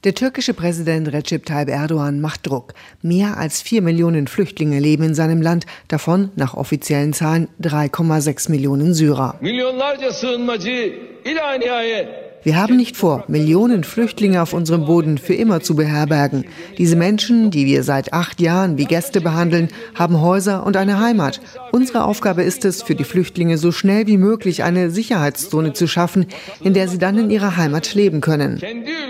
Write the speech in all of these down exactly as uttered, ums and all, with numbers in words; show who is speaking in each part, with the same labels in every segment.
Speaker 1: Der türkische Präsident Recep Tayyip Erdogan macht Druck. Mehr als vier Millionen Flüchtlinge leben in seinem Land, davon nach offiziellen Zahlen drei Komma sechs Millionen Syrer. Wir haben nicht vor, Millionen Flüchtlinge auf unserem Boden für immer zu beherbergen. Diese Menschen, die wir seit acht Jahren wie Gäste behandeln, haben Häuser und eine Heimat. Unsere Aufgabe ist es, für die Flüchtlinge so schnell wie möglich eine Sicherheitszone zu schaffen, in der sie dann in ihrer Heimat leben können.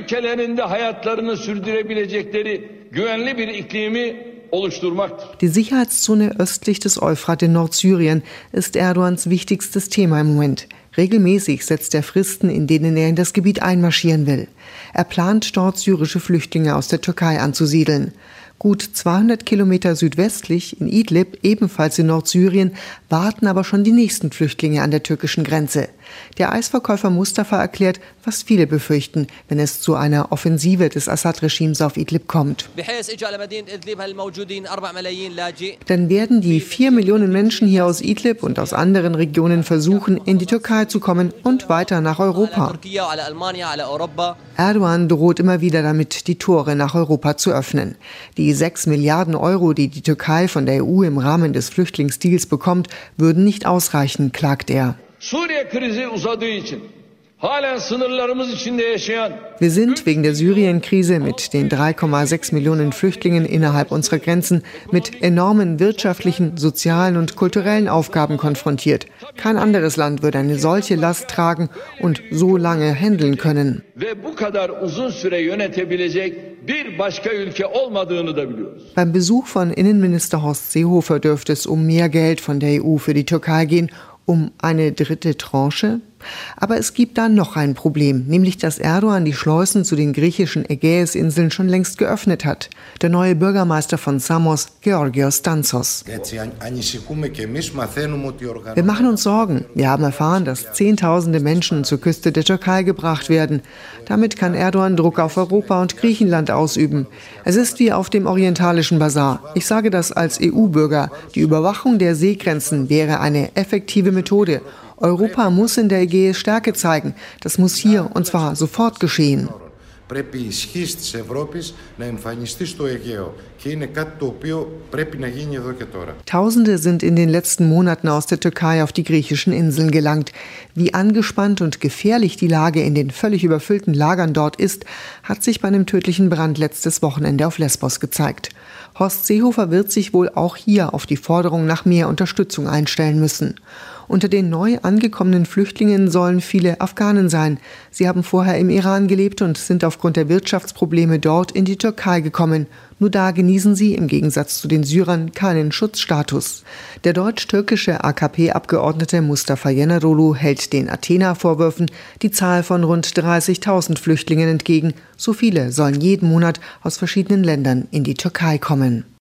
Speaker 1: Die Sicherheitszone östlich des Euphrat in Nordsyrien ist Erdogans wichtigstes Thema im Moment. Regelmäßig setzt er Fristen, in denen er in das Gebiet einmarschieren will. Er plant, dort syrische Flüchtlinge aus der Türkei anzusiedeln. Gut zweihundert Kilometer südwestlich, in Idlib, ebenfalls in Nordsyrien, warten aber schon die nächsten Flüchtlinge an der türkischen Grenze. Der Eisverkäufer Mustafa erklärt, was viele befürchten, wenn es zu einer Offensive des Assad-Regimes auf Idlib kommt. Dann werden die vier Millionen Menschen hier aus Idlib und aus anderen Regionen versuchen, in die Türkei zu kommen und weiter nach Europa. Erdogan droht immer wieder damit, die Tore nach Europa zu öffnen. Die sechs Milliarden Euro, die die Türkei von der E U im Rahmen des Flüchtlingsdeals bekommt, würden nicht ausreichen, klagt er. Wir sind wegen der Syrien-Krise mit den drei Komma sechs Millionen Flüchtlingen innerhalb unserer Grenzen mit enormen wirtschaftlichen, sozialen und kulturellen Aufgaben konfrontiert. Kein anderes Land würde eine solche Last tragen und so lange handeln können. Beim Besuch von Innenminister Horst Seehofer dürfte es um mehr Geld von der E U für die Türkei gehen, um eine dritte Tranche? Aber es gibt da noch ein Problem, nämlich dass Erdogan die Schleusen zu den griechischen Ägäisinseln schon längst geöffnet hat. Der neue Bürgermeister von Samos, Georgios Danzos. Wir machen uns Sorgen. Wir haben erfahren, dass Zehntausende Menschen zur Küste der Türkei gebracht werden. Damit kann Erdogan Druck auf Europa und Griechenland ausüben. Es ist wie auf dem orientalischen Basar. Ich sage das als E U-Bürger. Die Überwachung der Seegrenzen wäre eine effektive Methode. Europa muss in der Ägäis Stärke zeigen. Das muss hier, und zwar sofort geschehen. Tausende sind in den letzten Monaten aus der Türkei auf die griechischen Inseln gelangt. Wie angespannt und gefährlich die Lage in den völlig überfüllten Lagern dort ist, hat sich bei einem tödlichen Brand letztes Wochenende auf Lesbos gezeigt. Horst Seehofer wird sich wohl auch hier auf die Forderung nach mehr Unterstützung einstellen müssen. Unter den neu angekommenen Flüchtlingen sollen viele Afghanen sein. Sie haben vorher im Iran gelebt und sind aufgrund der Wirtschaftsprobleme dort in die Türkei gekommen. Nur da genießen sie im Gegensatz zu den Syrern keinen Schutzstatus. Der deutsch-türkische A K P-Abgeordnete Mustafa Yeneroglu hält den Athener Vorwürfen die Zahl von rund dreißigtausend Flüchtlingen entgegen. So viele sollen jeden Monat aus verschiedenen Ländern in die Türkei kommen.